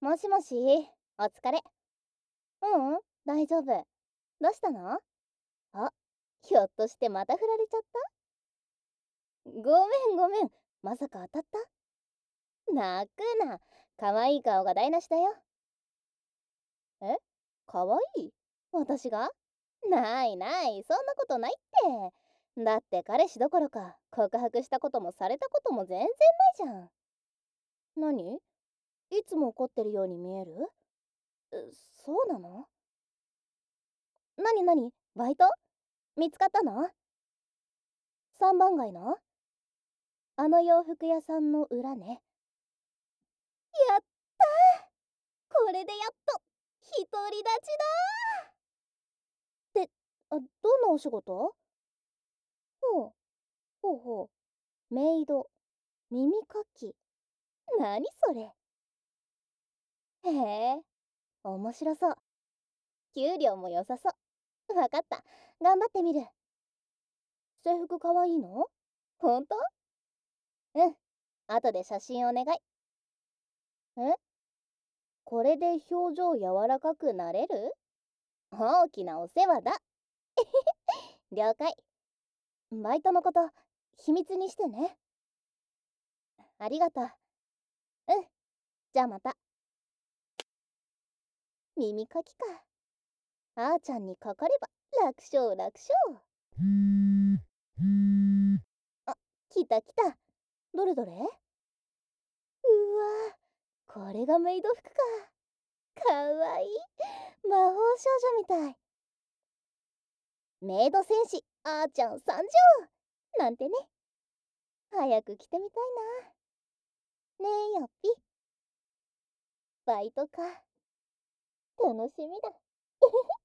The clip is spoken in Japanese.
もしもし、お疲れ。ううん、大丈夫。どうしたの？あ、ひょっとしてまた振られちゃった？ごめんごめん。まさか当たった？泣くな。可愛い顔が台無しだよ。え、可愛い？私が？ないない、そんなことないって。だって彼氏どころか告白したこともされたことも全然ないじゃん。何？いつも怒ってるように見える？そうなの？なになに、バイト？見つかったの？三番街のあの洋服屋さんの裏ね。やったー、これでやっと独り立ちだーって。どんなお仕事？ほう、ほうほう。メイド、耳かき。なにそれ？へえ、面白そう。給料も良さそう。わかった。頑張ってみる。制服かわいいの？ほんと？うん。後で写真お願い。え、これで表情柔らかくなれる？大きなお世話だ。了解。バイトのこと、秘密にしてね。ありがとう。うん。じゃあまた。耳かきか。あーちゃんにかかれば楽勝楽勝。あ、来た来た。どれどれ？うわ、これがメイド服か。かわいい。魔法少女みたい。メイド戦士あーちゃん参上なんてね。早く着てみたいな。ねえよっぴ。バイトか。楽しみだ。